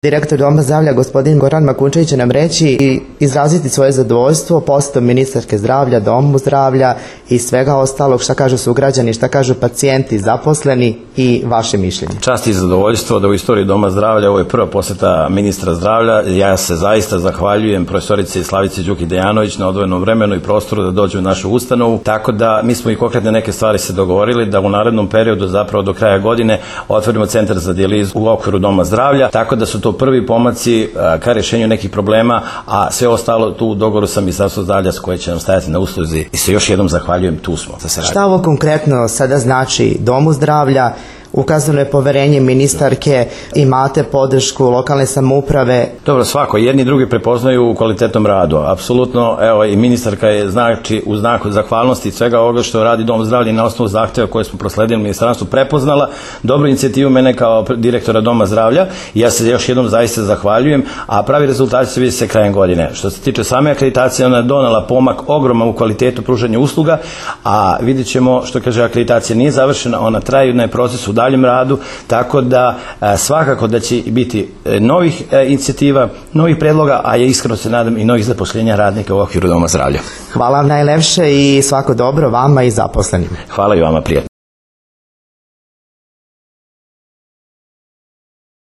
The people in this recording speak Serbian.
Direktor Doma zdravlja, gospodin Goran Makunčević, će nam reći i izraziti svoje zadovoljstvo postom ministarke zdravlja, Domu zdravlja i svega ostalog. Šta kažu sugrađani, šta kažu pacijenti, zaposleni i vaše mišljenje? Čast i zadovoljstvo da u istoriji Doma zdravlja ovo je prva poseta ministra zdravlja. Ja se zaista zahvaljujem profesorici Slavici Đukić-Dejanović na odvojenom vremenu i prostoru da dođu u našu ustanovu. Tako da mi smo i konkretne neke stvari se dogovorili da u narednom periodu, zapravo do kraja godine, otvorimo centar za dijalizu u okviru Doma zdravlja. Tako da su to prvi pomaci ka rješenju nekih problema, a sve ostalo tu u dogovoru sa Ministarstvom zdravlja s koje će nam stajati na usluzi. I se još jednom zahvaljujem, tu smo. Šta ovo konkretno sada znači Domu zdravlja? Ukazano je poverenje ministarke, imate podršku lokalne samouprave. Dobro, svako, jedni i drugi prepoznaju u kvalitetnom radu. Apsolutno, evo i ministarka je znači u znaku zahvalnosti i svega ovoga što radi Dom zdravlja i na osnovu zahtjeva koje smo prosledili ministarstvu prepoznala dobru inicijativu mene kao direktora Doma zdravlja. Ja se još jednom zaista zahvaljujem, a pravi rezultati se vidi se krajem godine. Što se tiče same akreditacije, ona je donela pomak ogroman u kvalitetu pružanja usluga, a vidjet ćemo, što kaže, akreditacija nije završena, ona traje na procesu daljem radu, tako da svakako da će biti novih inicijativa, novih predloga, a ja iskreno se nadam i novih zaposlenja radnika u okviru Doma zdravlja. Hvala vam najlepše i svako dobro vama i zaposlenima. Hvala i vama, prijatno.